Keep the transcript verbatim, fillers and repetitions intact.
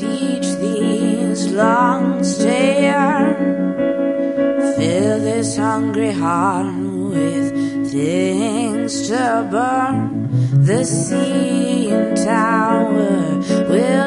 teach these lungs to yearn. Fill this hungry heart with things to burn. The C N Tower will